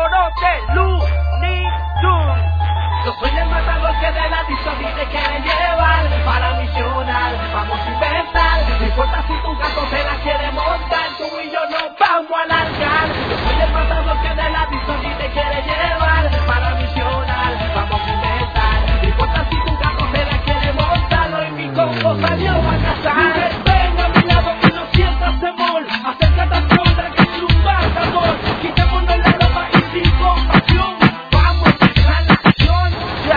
corote, Looney Tunes. Yo soy el matador que de la distorsión te quiere llevar para misionar, vamos a inventar. No importa si tu gato se la quiere montar, tú y yo nos vamos a largar. Yo soy el matador que de la distorsión te quiere llevar para misionar, vamos a inventar. No importa si tu gato se la quiere montar, hoy mi combo salió a cazar. Ven a mi lado y no sientas temor, acércate a Sondra que es un matador. Quitémonos la ropa y sin compasión, vamos a empezar la acción.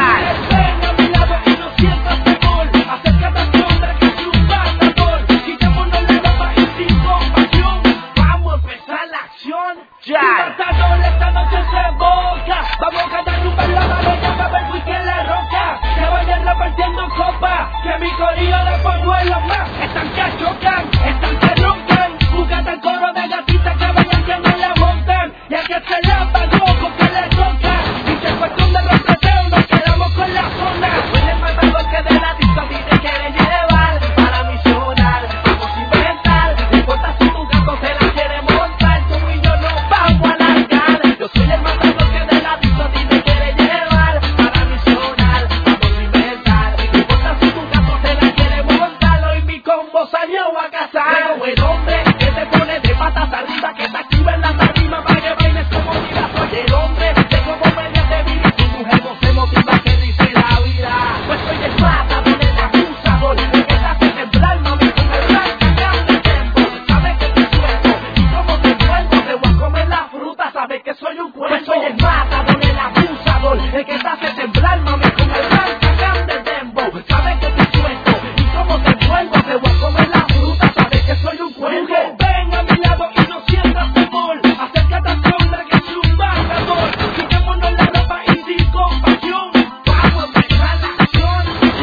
Ven a mi lado y no sientas temor, acércate a Sondra que es un matador. Quitémonos la ropa y sin compasión, vamos a empezar la acción. Un matador esta noche se boca, vamos a cantar un baile a la bella para ver whisky en la roca. Que vayan repartiendo copa, que mi corillo de pañuelos más. Están que chocan, están que roncan, búscate el coro de gatitas que vayan que no la montan. Y a que se la pagó con que le toca, y que es cuestión de los deseos, nos quedamos con la zona. Soy el matador que de la distorsión te quiere llevar para misionar, vamos a inventar. No importa si tu gato se la quiere montar, tú y yo nos vamos a largar. Yo soy el matador que de la distorsión te quiere llevar para misionar, vamos a inventar. No importa si tu gato se la quiere montar, hoy mi combo salió a cazar. Pero el hombre que te pone de patas arriba, que te activa en la tarima para que bailes como diva. Soy el hombre de como media de vida y tu mujer no se motiva, que dice la vida. Pues soy el matador, el abusador, el que te hace temblar, mami, con el blanca de tiempo. Sabes que te suelto y como te vuelvo, te voy a comer la fruta, sabes que soy un cuerpo. Pues soy el matador, el abusador, el que te hace temblar, mami, con el blanca de tiempo. Sabes que te suelto y como te vuelvo, te voy a comer la fruta, sabes que soy un cuerpo. Ven a mi lado y no sientas temor, acércate a Sondra que es un matador. Quitémonos la ropa y sin compasión, vamos a empezar la acción.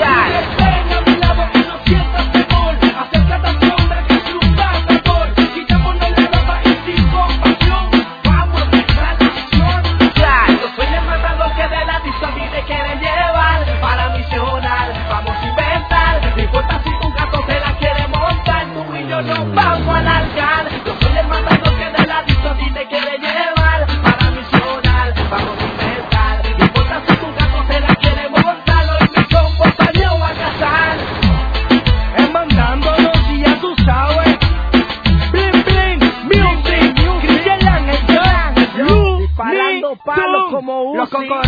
Ven a mi lado y no sientas temor, acércate a Sondra que es un matador. Quitémonos la ropa y sin compasión, vamos a empezar la acción. Yo soy el matador que de la distorsión te quiere llevar para misionar, vamos a inventar. No importa si tu gato se la quiere montar, tú y yo nos vamos a largar. Yo soy el matador que de la distorsión te quiere llevar para misionar, vamos a inventar. No importa si tu gato se la quiere montar, hoy mi combo salió a cazar. Es mandándonos y ya tú sabes. Bling bling, music, Cristian Ángel, Disparando palos como los Uzi.